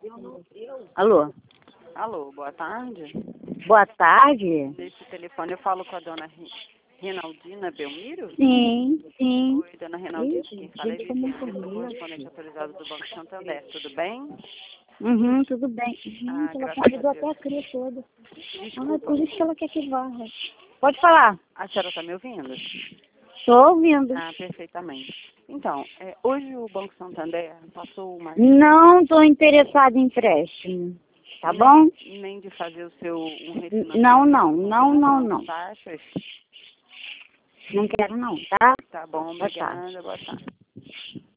Alô? Alô, boa tarde. Boa tarde? Nesse telefone eu falo com a dona Renaldina Belmiro? Sim, sim. Oi, dona Renaldina, Ixi, quem fala é gente, como Vicente, sou corria. correspondente autorizado do Banco Santander, tudo bem? Uhum, tudo bem. Ah, Gente, ela graças convidou a até a Deus. cria toda. Ah, Desculpa, por isso que ela quer que varra. Pode falar. a senhora está me ouvindo? Estou ouvindo. Ah, perfeitamente. Então, hoje o Banco Santander passou uma... Não estou interessada em empréstimo. Tá bom? Nem de fazer o seu um refinanciamento Não, não, com não, não, redução não. de taxas? Não quero não, tá? Tá bom, Boa tarde. obrigada, boa tarde.